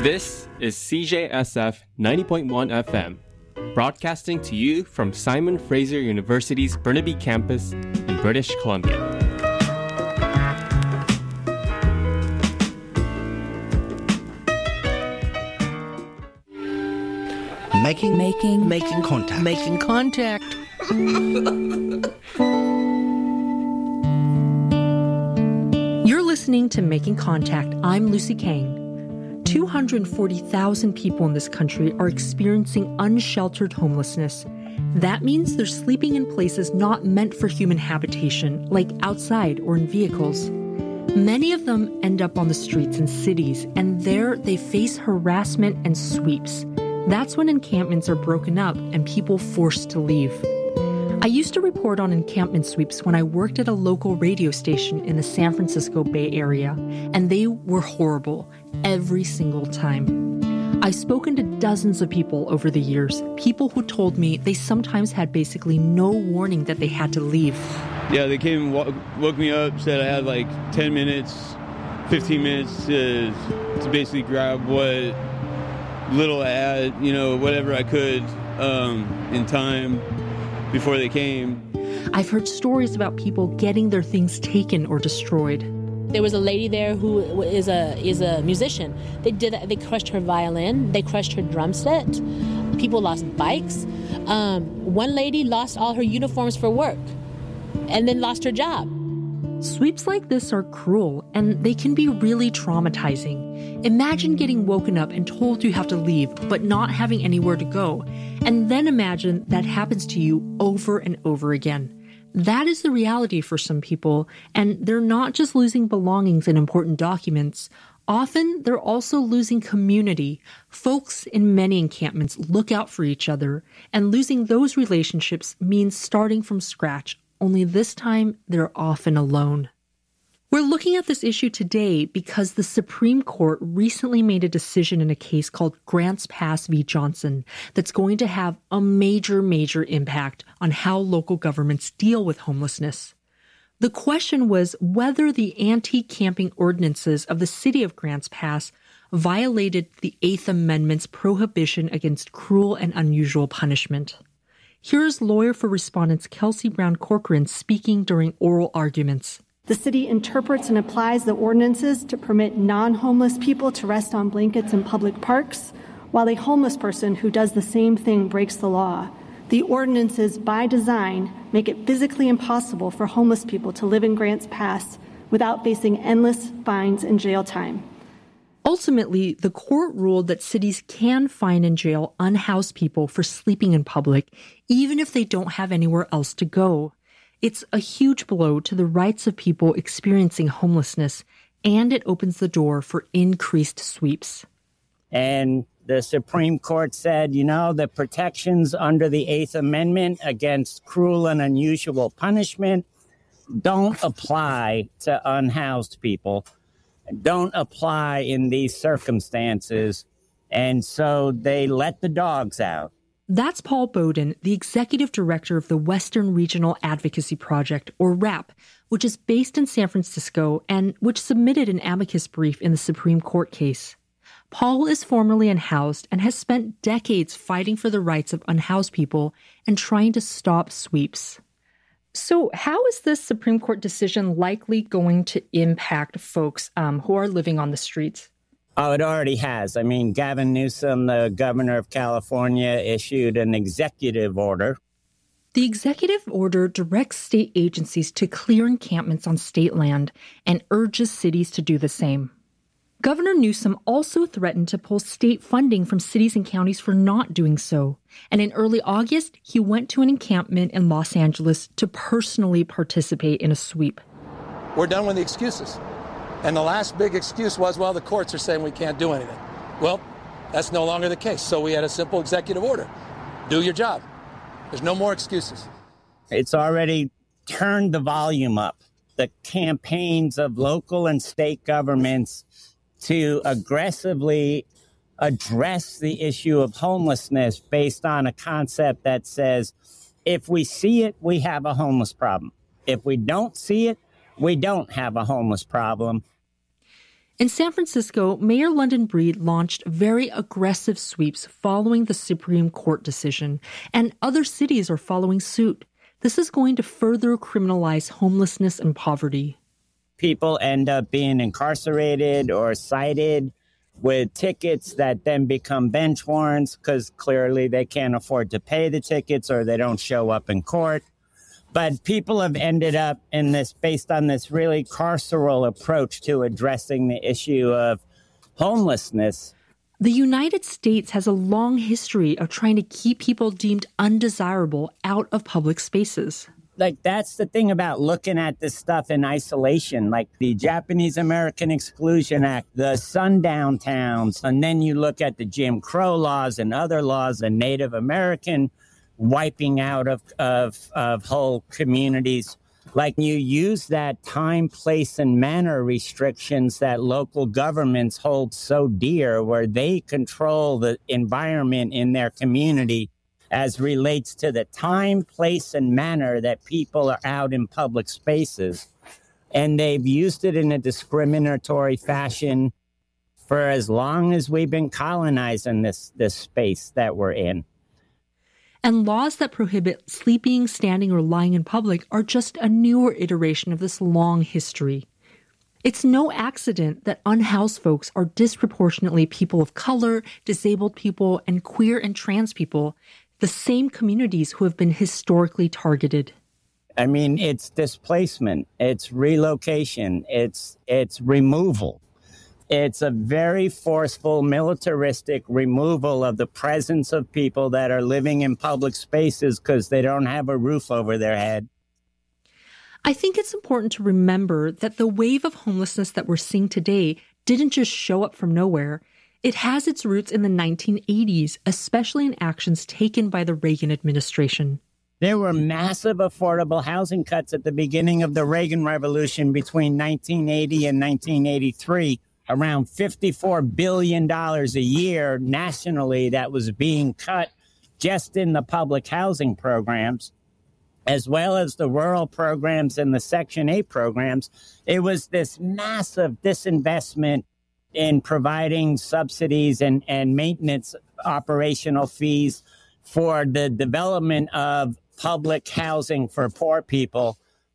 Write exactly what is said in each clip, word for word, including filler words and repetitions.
This is C J S F ninety point one F M, broadcasting to you from Simon Fraser University's Burnaby campus in British Columbia. Making, making, making contact. Making contact. You're listening to Making Contact. I'm Lucy Kang. two hundred forty thousand people in this country are experiencing unsheltered homelessness. That means they're sleeping in places not meant for human habitation, like outside or in vehicles. Many of them end up on the streets in cities, and there they face harassment and sweeps. That's when encampments are broken up and people forced to leave. I used to report on encampment sweeps when I worked at a local radio station in the San Francisco Bay Area, and they were horrible every single time. I've spoken to dozens of people over the years, people who told me they sometimes had basically no warning that they had to leave. Yeah, they came and woke, woke me up, said I had like ten minutes, fifteen minutes to, to basically grab what little I had, you know, whatever I could um, in time before they came. I've heard stories about people getting their things taken or destroyed. There was a lady there who is a is a musician. They did they crushed her violin, they crushed her drum set. People lost bikes. Um, one lady lost all her uniforms for work and then lost her job. Sweeps like this are cruel, and they can be really traumatizing. Imagine getting woken up and told you have to leave, but not having anywhere to go. And then imagine that happens to you over and over again. That is the reality for some people, and they're not just losing belongings and important documents. Often, they're also losing community. Folks in many encampments look out for each other, and losing those relationships means starting from scratch. Only this time, they're often alone. We're looking at this issue today because the Supreme Court recently made a decision in a case called Grants Pass v. Johnson that's going to have a major, major impact on how local governments deal with homelessness. The question was whether the anti-camping ordinances of the city of Grants Pass violated the Eighth Amendment's prohibition against cruel and unusual punishment. Here's lawyer for respondents Kelsey Brown Corcoran speaking during oral arguments. The city interprets and applies the ordinances to permit non-homeless people to rest on blankets in public parks, while a homeless person who does the same thing breaks the law. The ordinances, by design, make it physically impossible for homeless people to live in Grants Pass without facing endless fines and jail time. Ultimately, the court ruled that cities can fine and jail unhoused people for sleeping in public, even if they don't have anywhere else to go. It's a huge blow to the rights of people experiencing homelessness, and it opens the door for increased sweeps. And the Supreme Court said, you know, the protections under the Eighth Amendment against cruel and unusual punishment don't apply to unhoused people, don't apply in these circumstances, and so they let the dogs out. That's Paul Bowden, the executive director of the Western Regional Advocacy Project, or WRAP, which is based in San Francisco and which submitted an amicus brief in the Supreme Court case. Paul is formerly unhoused and has spent decades fighting for the rights of unhoused people and trying to stop sweeps. So how is this Supreme Court decision likely going to impact folks um, who are living on the streets? Oh, it already has. I mean, Gavin Newsom, the governor of California, issued an executive order. The executive order directs state agencies to clear encampments on state land and urges cities to do the same. Governor Newsom also threatened to pull state funding from cities and counties for not doing so. And in early August, he went to an encampment in Los Angeles to personally participate in a sweep. We're done with the excuses. And the last big excuse was, well, the courts are saying we can't do anything. Well, that's no longer the case. So we had a simple executive order. Do your job. There's no more excuses. It's already turned the volume up. The campaigns of local and state governments to aggressively address the issue of homelessness based on a concept that says, if we see it, we have a homeless problem. If we don't see it, we don't have a homeless problem. In San Francisco, Mayor London Breed launched very aggressive sweeps following the Supreme Court decision, and other cities are following suit. This is going to further criminalize homelessness and poverty. People end up being incarcerated or cited with tickets that then become bench warrants because clearly they can't afford to pay the tickets or they don't show up in court. But people have ended up in this based on this really carceral approach to addressing the issue of homelessness. The United States has a long history of trying to keep people deemed undesirable out of public spaces. Like, that's the thing about looking at this stuff in isolation, like the Japanese American Exclusion Act, the sundown towns, and then you look at the Jim Crow laws and other laws, the Native American wiping out of, of, of whole communities. Like, you use that time, place, and manner restrictions that local governments hold so dear, where they control the environment in their community as relates to the time, place, and manner that people are out in public spaces. And they've used it in a discriminatory fashion for as long as we've been colonizing this, this space that we're in. And laws that prohibit sleeping, standing, or lying in public are just a newer iteration of this long history. It's no accident that unhoused folks are disproportionately people of color, disabled people, and queer and trans people, the same communities who have been historically targeted. I mean, it's displacement, it's relocation, it's it's removal. It's a very forceful, militaristic removal of the presence of people that are living in public spaces because they don't have a roof over their head. I think it's important to remember that the wave of homelessness that we're seeing today didn't just show up from nowhere. It has its roots in the nineteen eighties, especially in actions taken by the Reagan administration. There were massive affordable housing cuts at the beginning of the Reagan Revolution between nineteen eighty and nineteen eighty-three. Around fifty-four billion dollars a year nationally that was being cut just in the public housing programs, as well as the rural programs and the Section eight programs. It was this massive disinvestment in providing subsidies and, and maintenance operational fees for the development of public housing for poor people.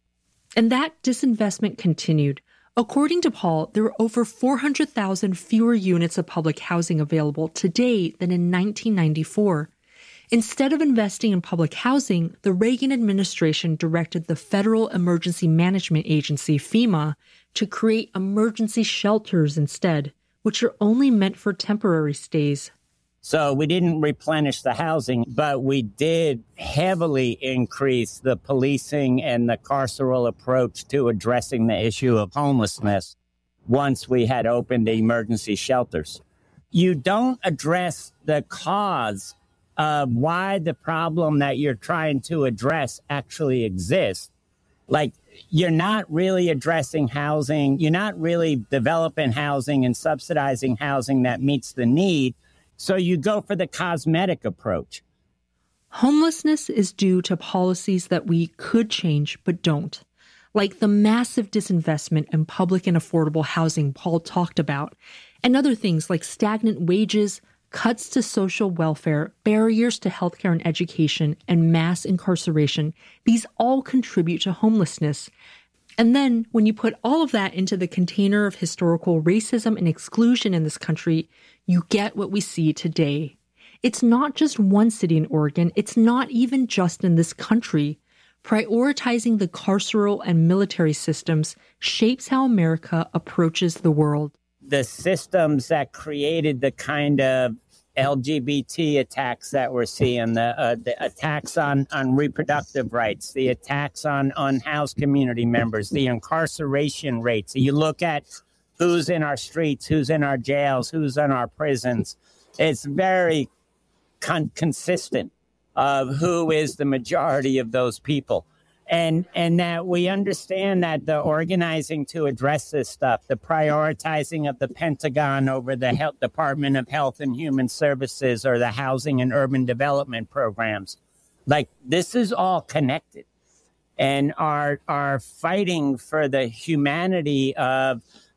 And that disinvestment continued. According to Paul, there are over four hundred thousand fewer units of public housing available today than in nineteen ninety-four. Instead of investing in public housing, the Reagan administration directed the Federal Emergency Management Agency, FEMA, to create emergency shelters instead, which are only meant for temporary stays. So we didn't replenish the housing, but we did heavily increase the policing and the carceral approach to addressing the issue of homelessness once we had opened the emergency shelters. You don't address the cause of why the problem that you're trying to address actually exists. Like, you're not really addressing housing. You're not really developing housing and subsidizing housing that meets the need. So you go for the cosmetic approach. Homelessness is due to policies that we could change but don't, like the massive disinvestment in public and affordable housing Paul talked about, and other things like stagnant wages, cuts to social welfare, barriers to healthcare and education, and mass incarceration. These all contribute to homelessness. And then, when you put all of that into the container of historical racism and exclusion in this country, you get what we see today. It's not just one city in Oregon. It's not even just in this country. Prioritizing the carceral and military systems shapes how America approaches the world. The systems that created the kind of L G B T attacks that we're seeing, the, uh, the attacks on, on reproductive rights, the attacks on unhoused community members, the incarceration rates. You look at who's in our streets, who's in our jails, who's in our prisons. It's very con- consistent of who is the majority of those people. And and that we understand that the organizing to address this stuff, the prioritizing of the Pentagon over the Health Department of Health and Human Services or the housing and urban development programs, like, this is all connected. And our our fighting for the humanity of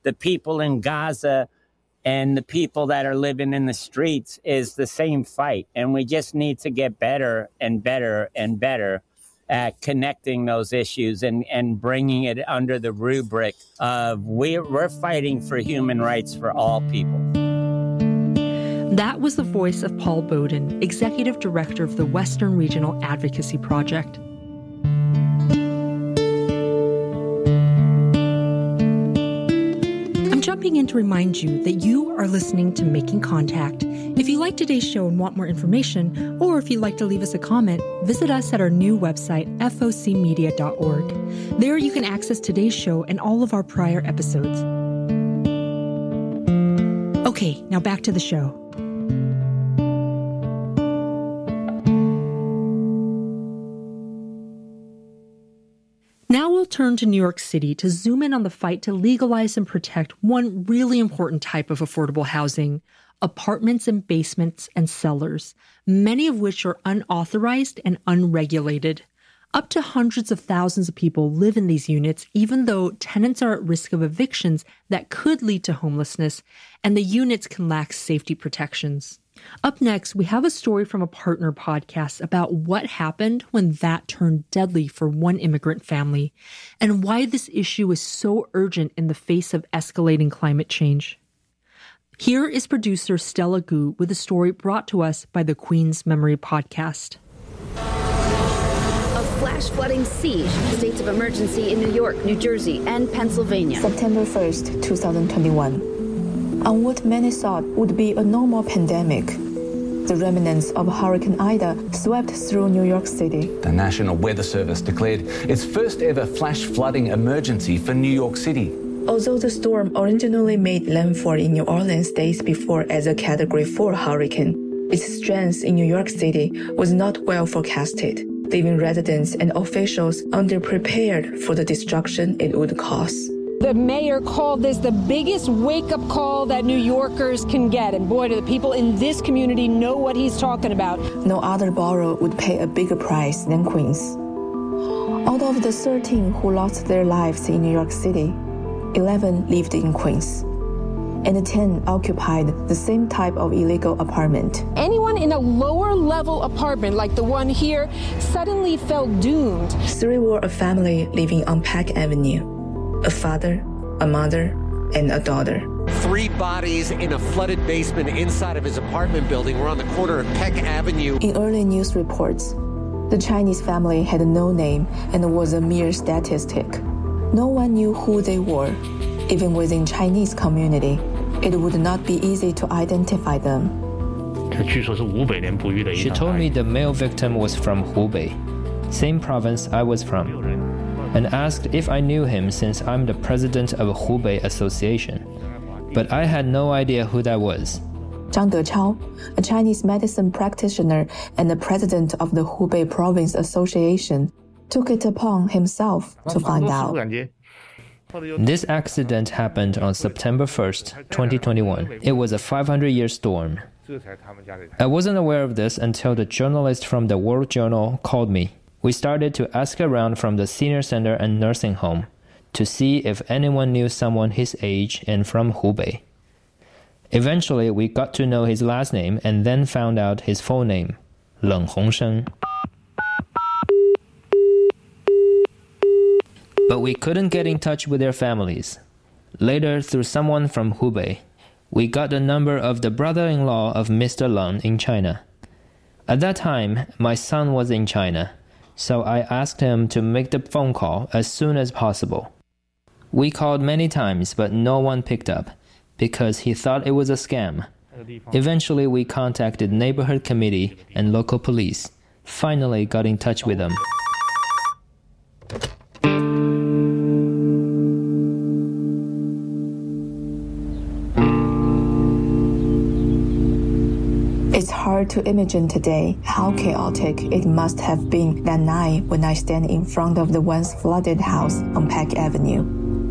the people in Gaza and the people that are living in the streets is the same fight. And we just need to get better and better and better at connecting those issues and, and bringing it under the rubric of we're, we're fighting for human rights for all people. That was the voice of Paul Bowden, Executive Director of the Western Regional Advocacy Project. I'm jumping in to remind you that you are listening to Making Contact. If you like today's show and want more information, or if you'd like to leave us a comment, visit us at our new website, f o c media dot org. There you can access today's show and all of our prior episodes. Okay, now back to the show. Now we'll turn to New York City to zoom in on the fight to legalize and protect one really important type of affordable housing, apartments and basements and cellars, many of which are unauthorized and unregulated. Up to hundreds of thousands of people live in these units, even though tenants are at risk of evictions that could lead to homelessness, and the units can lack safety protections. Up next, we have a story from a partner podcast about what happened when that turned deadly for one immigrant family, and why this issue is so urgent in the face of escalating climate change. Here is producer Stella Gu with a story brought to us by the Queen's Memory Podcast. A flash flooding siege, states of emergency in New York, New Jersey, and Pennsylvania. September first, twenty twenty-one. On what many thought would be a normal pandemic, the remnants of Hurricane Ida swept through New York City. The National Weather Service declared its first ever flash flooding emergency for New York City. Although the storm originally made landfall in New Orleans days before as a Category four hurricane, its strength in New York City was not well forecasted, leaving residents and officials underprepared for the destruction it would cause. The mayor called this the biggest wake-up call that New Yorkers can get. And boy, do the people in this community know what he's talking about. No other borough would pay a bigger price than Queens. Out of the thirteen who lost their lives in New York City, eleven lived in Queens, and ten occupied the same type of illegal apartment. Anyone in a lower-level apartment like the one here suddenly felt doomed. Three were a family living on Peck Avenue. A father, a mother, and a daughter. Three bodies in a flooded basement inside of his apartment building were on the corner of Peck Avenue. In early news reports, the Chinese family had no name and was a mere statistic. No one knew who they were. Even within Chinese community, it would not be easy to identify them. She told me the male victim was from Hubei, same province I was from, and asked if I knew him since I'm the president of a Hubei association. But I had no idea who that was. Zhang Dechao, a Chinese medicine practitioner and the president of the Hubei Province Association, took it upon himself to find out. This accident happened on September first, twenty twenty-one. It was a five hundred year storm. I wasn't aware of this until the journalist from the World Journal called me. We started to ask around from the senior center and nursing home to see if anyone knew someone his age and from Hubei. Eventually, we got to know his last name and then found out his full name, Leng Hongsheng. But we couldn't get in touch with their families. Later, through someone from Hubei, we got the number of the brother-in-law of Mister Leng in China. At that time, my son was in China, so I asked him to make the phone call as soon as possible. We called many times, but no one picked up, because he thought it was a scam. Eventually, we contacted neighborhood committee and local police, finally got in touch with them. It's hard to imagine today how chaotic it must have been that night when I stand in front of the once flooded house on Peck Avenue.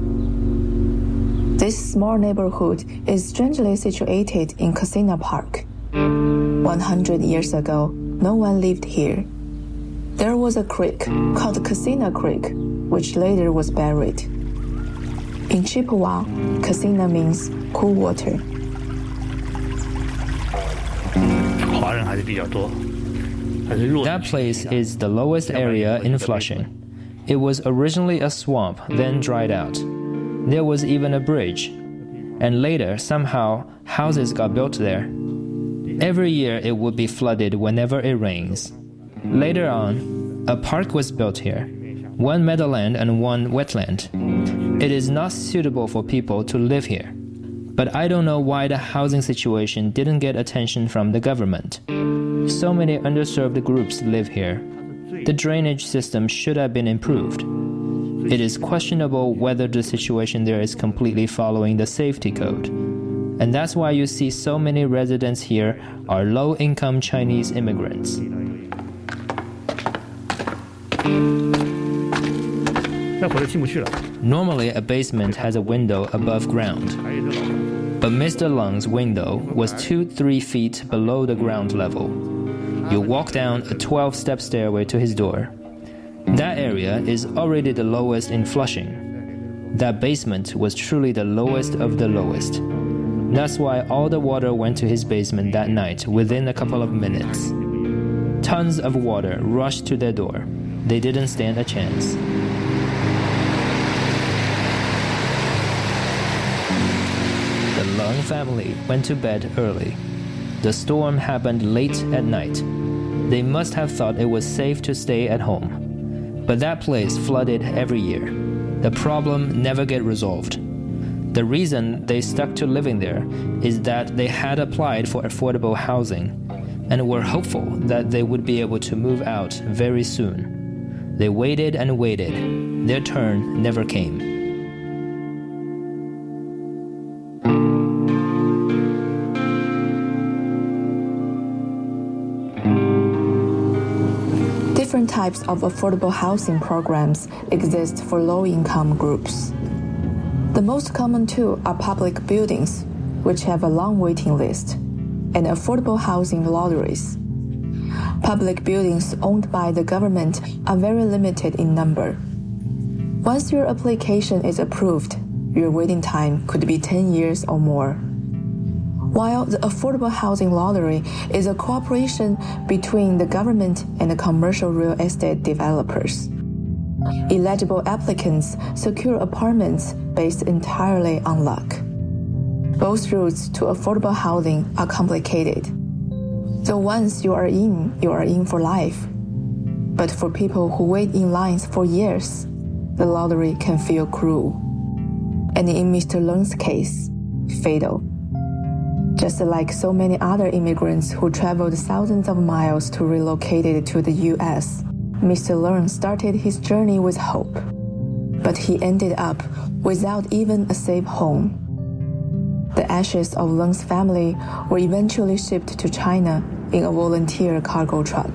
This small neighborhood is strangely situated in Casino Park. one hundred years ago, no one lived here. There was a creek called Casino Creek, which later was buried. In Chippewa, Casina means cool water. That place is the lowest area in Flushing. It was originally a swamp, then dried out. There was even a bridge. And later, somehow, houses got built there. Every year it would be flooded whenever it rains. Later on, a park was built here, one meadowland and one wetland. It is not suitable for people to live here. But I don't know why the housing situation didn't get attention from the government. So many underserved groups live here. The drainage system should have been improved. It is questionable whether the situation there is completely following the safety code. And that's why you see so many residents here are low-income Chinese immigrants. Normally, a basement has a window above ground. But Mister Lung's window was two to three feet below the ground level. You walk down a twelve-step stairway to his door. That area is already the lowest in Flushing. That basement was truly the lowest of the lowest. That's why all the water went to his basement that night within a couple of minutes. Tons of water rushed to their door. They didn't stand a chance. The Lung family went to bed early. The storm happened late at night. They must have thought it was safe to stay at home. But that place flooded every year. The problem never get resolved. The reason they stuck to living there is that they had applied for affordable housing and were hopeful that they would be able to move out very soon. They waited and waited. Their turn never came. Different types of affordable housing programs exist for low-income groups. The most common two are public buildings, which have a long waiting list, and affordable housing lotteries. Public buildings owned by the government are very limited in number. Once your application is approved, your waiting time could be ten years or more. While the affordable housing lottery is a cooperation between the government and the commercial real estate developers. Eligible applicants secure apartments based entirely on luck. Both routes to affordable housing are complicated. So once you are in, you are in for life. But for people who wait in lines for years, the lottery can feel cruel. And in Mister Lung's case, fatal. Just like so many other immigrants who traveled thousands of miles to relocate to the U S, Mister Lung started his journey with hope. But he ended up without even a safe home. The ashes of Lung's family were eventually shipped to China in a volunteer cargo truck.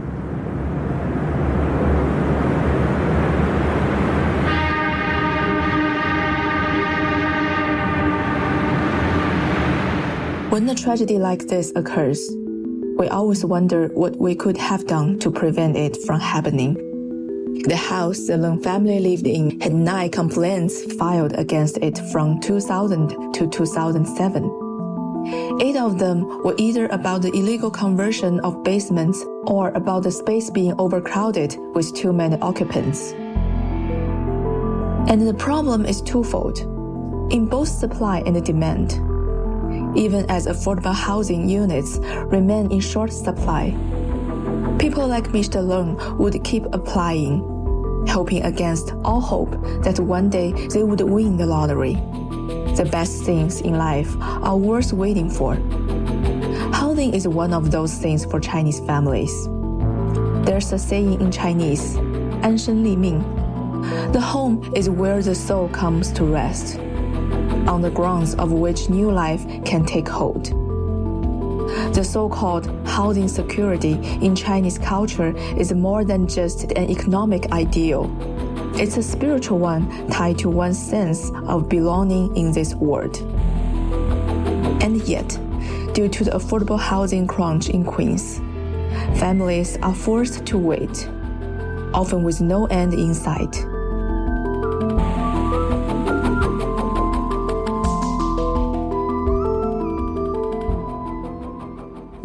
When a tragedy like this occurs, we always wonder what we could have done to prevent it from happening. The house the Lung family lived in had nine complaints filed against it from two thousand to two thousand seven. Eight of them were either about the illegal conversion of basements or about the space being overcrowded with too many occupants. And the problem is twofold, in both supply and demand. Even as affordable housing units remain in short supply, people like Mister Lung would keep applying, hoping against all hope that one day they would win the lottery. The best things in life are worth waiting for. Housing is one of those things for Chinese families. There's a saying in Chinese, 安身立命. The home is where the soul comes to rest, on the grounds of which new life can take hold. The so-called housing security in Chinese culture is more than just an economic ideal. It's a spiritual one tied to one's sense of belonging in this world. And yet, due to the affordable housing crunch in Queens, families are forced to wait, often with no end in sight.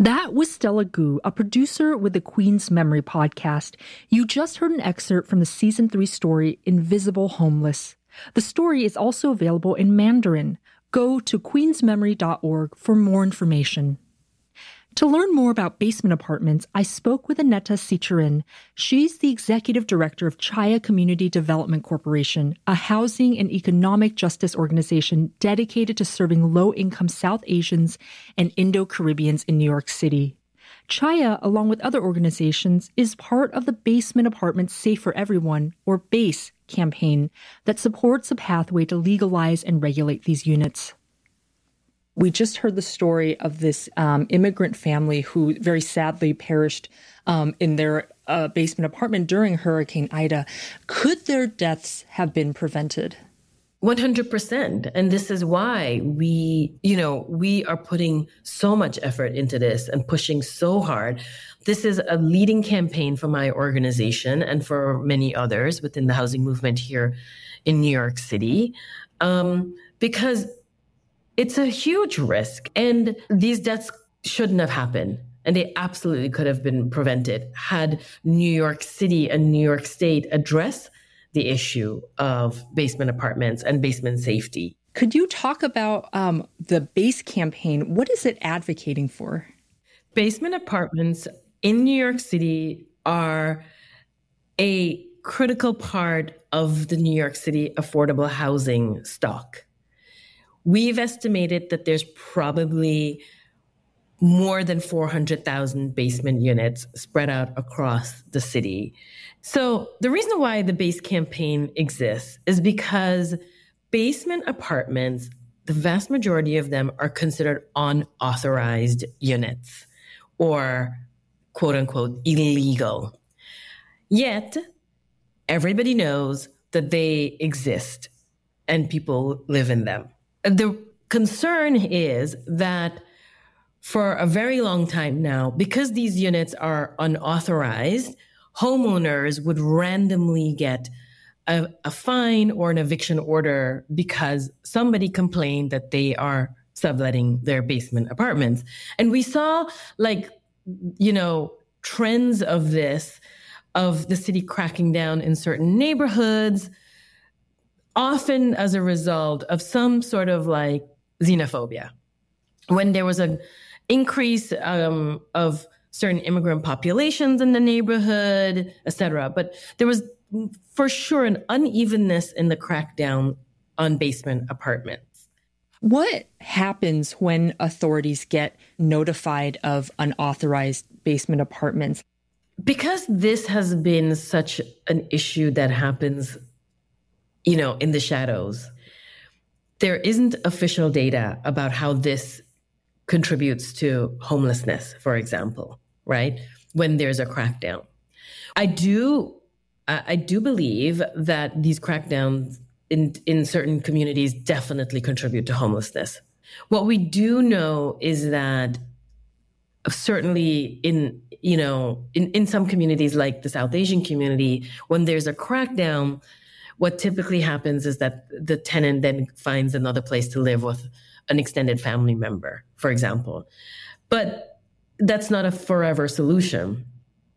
That was Stella Gu, a producer with the Queen's Memory podcast. You just heard an excerpt from the season three story, Invisible Homeless. The story is also available in Mandarin. Go to queens memory dot org for more information. To learn more about basement apartments, I spoke with Aneta Sicharin. She's the executive director of Chaya Community Development Corporation, a housing and economic justice organization dedicated to serving low-income South Asians and Indo-Caribbeans in New York City. Chaya, along with other organizations, is part of the Basement Apartments Safe for Everyone, or BASE, campaign that supports a pathway to legalize and regulate these units. We just heard the story of this um, immigrant family who very sadly perished um, in their uh, basement apartment during Hurricane Ida. Could their deaths have been prevented? one hundred percent. And this is why we, you know, we are putting so much effort into this and pushing so hard. This is a leading campaign for my organization and for many others within the housing movement here in New York City, um, because it's a huge risk, and these deaths shouldn't have happened, and they absolutely could have been prevented had New York City and New York State addressed the issue of basement apartments and basement safety. Could you talk about um, the BASE campaign? What is it advocating for? Basement apartments in New York City are a critical part of the New York City affordable housing stock. We've estimated that there's probably more than four hundred thousand basement units spread out across the city. So the reason why the BASE campaign exists is because basement apartments, the vast majority of them are considered unauthorized units or quote unquote illegal. Yet everybody knows that they exist and people live in them. The concern is that for a very long time now, because these units are unauthorized, homeowners would randomly get a, a fine or an eviction order because somebody complained that they are subletting their basement apartments. And we saw like, you know, trends of this, of the city cracking down in certain neighborhoods, often as a result of some sort of like xenophobia. When there was an increase um, of certain immigrant populations in the neighborhood, et cetera. But there was for sure an unevenness in the crackdown on basement apartments. What happens when authorities get notified of unauthorized basement apartments? Because this has been such an issue that happens, you know, in the shadows, there isn't official data about how this contributes to homelessness, for example, right? When there's a crackdown. I do, I do believe that these crackdowns in, in certain communities definitely contribute to homelessness. What we do know is that certainly in, you know, in, in some communities like the South Asian community, when there's a crackdown, what typically happens is that the tenant then finds another place to live with an extended family member, for example. But that's not a forever solution.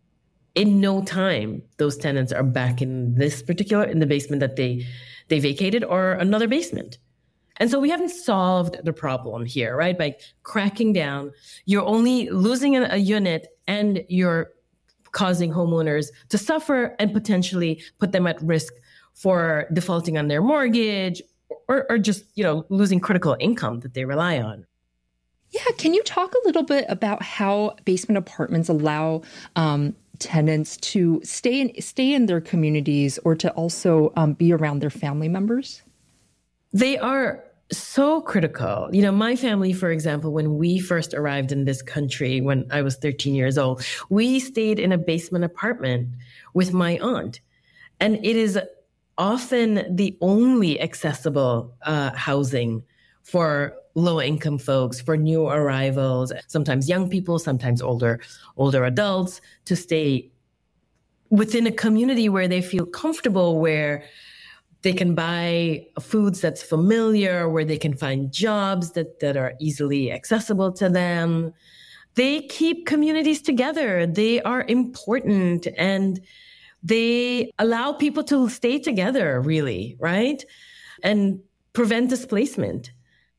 In no time, those tenants are back in this particular, in the basement that they, they vacated or another basement. And so we haven't solved the problem here, right? By cracking down, you're only losing a, a unit and you're causing homeowners to suffer and potentially put them at risk for defaulting on their mortgage or, or just, you know, losing critical income that they rely on. Yeah, can you talk a little bit about how basement apartments allow um, tenants to stay in stay in their communities or to also um, be around their family members? They are so critical. You know, my family, for example, when we first arrived in this country, when I was thirteen years old, we stayed in a basement apartment with my aunt. And it is often the only accessible uh, housing for low-income folks, for new arrivals, sometimes young people, sometimes older, older adults, to stay within a community where they feel comfortable, where they can buy foods that's familiar, where they can find jobs that, that are easily accessible to them. they keep communities together. They are important, and they allow people to stay together, really, right? And prevent displacement.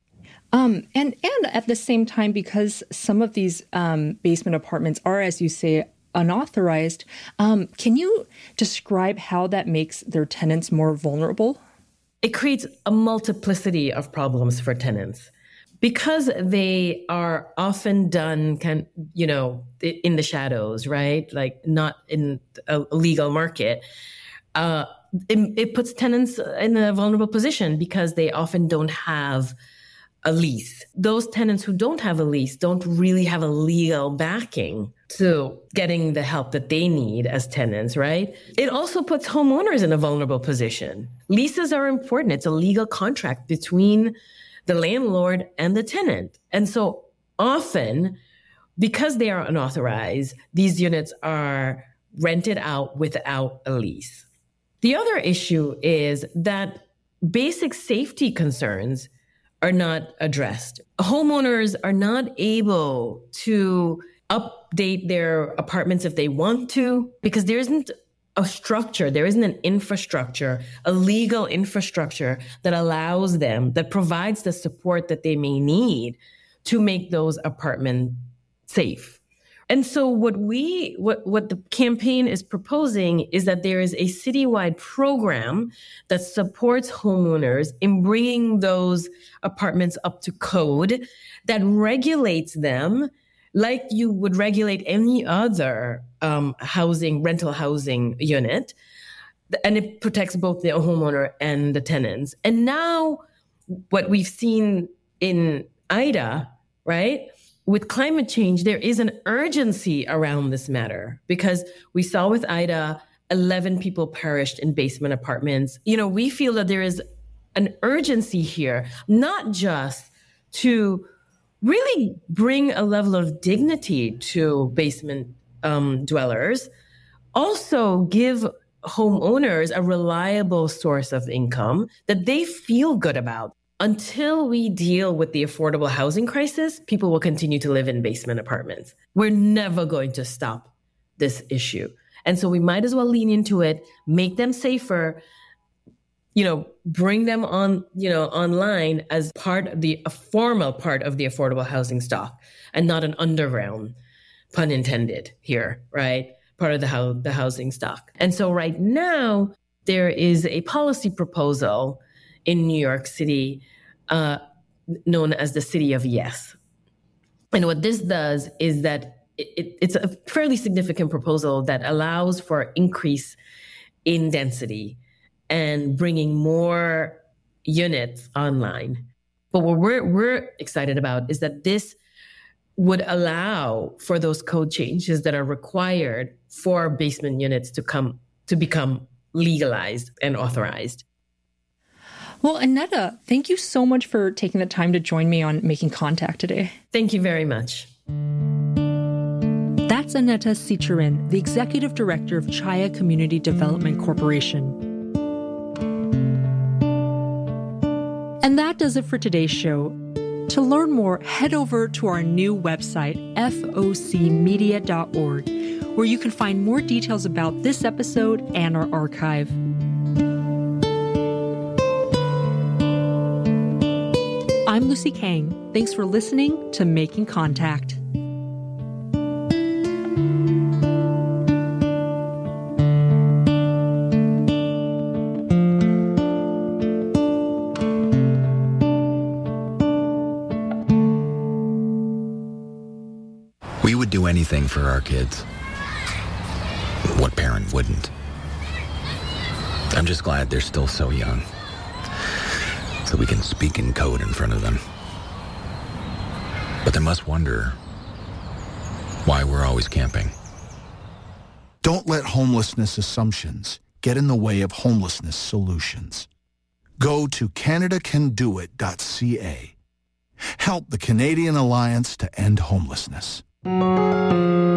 Um, and, and at the same time, because some of these um, basement apartments are, as you say, unauthorized, um, can you describe how that makes their tenants more vulnerable? It creates a multiplicity of problems for tenants. Because they are often done, kind, you know, in the shadows, right? Like not in a legal market. Uh, it, it puts tenants in a vulnerable position because they often don't have a lease. Those tenants who don't have a lease don't really have a legal backing to getting the help that they need as tenants, right? It also puts homeowners in a vulnerable position. Leases are important. It's a legal contract between the landlord and the tenant. And so often, because they are unauthorized, these units are rented out without a lease. The other issue is that basic safety concerns are not addressed. Homeowners are not able to update their apartments if they want to, because there isn't a structure, there isn't an infrastructure, a legal infrastructure that allows them, that provides the support that they may need to make those apartments safe. And so what we, what, what the campaign is proposing is that there is a citywide program that supports homeowners in bringing those apartments up to code, that regulates them like you would regulate any other um, housing, rental housing unit. And it protects both the homeowner and the tenants. And now what we've seen in Ida, right? With climate change, there is an urgency around this matter, because we saw with Ida, eleven people perished in basement apartments. You know, we feel that there is an urgency here, not just to really bring a level of dignity to basement um, dwellers, also give homeowners a reliable source of income that they feel good about. Until we deal with the affordable housing crisis, people will continue to live in basement apartments. We're never going to stop this issue. And so we might as well lean into it, make them safer, you know, bring them on, you know, online as part of the, a formal part of the affordable housing stock, and not an underground, pun intended here, right? Part of the, ho- the housing stock. And so right now, there is a policy proposal in New York City uh, known as the City of Yes. And what this does is that it, it, it's a fairly significant proposal that allows for increase in density and bringing more units online. But what we're, we're excited about is that this would allow for those code changes that are required for basement units to come to become legalized and authorized. Well, Annetta, thank you so much for taking the time to join me on Making Contact today. Thank you very much. That's Annetta Cicerin, the Executive Director of Chaya Community Development Corporation. And that does it for today's show. To learn more, head over to our new website, F O C media dot org, where you can find more details about this episode and our archive. I'm Lucy Kang. Thanks for listening to Making Contact. We would do anything for our kids. What parent wouldn't? I'm just glad they're still so young, so we can speak in code in front of them. But they must wonder why we're always camping. Don't let homelessness assumptions get in the way of homelessness solutions. Go to Canada Can Do It dot C A. Help the Canadian Alliance to End Homelessness.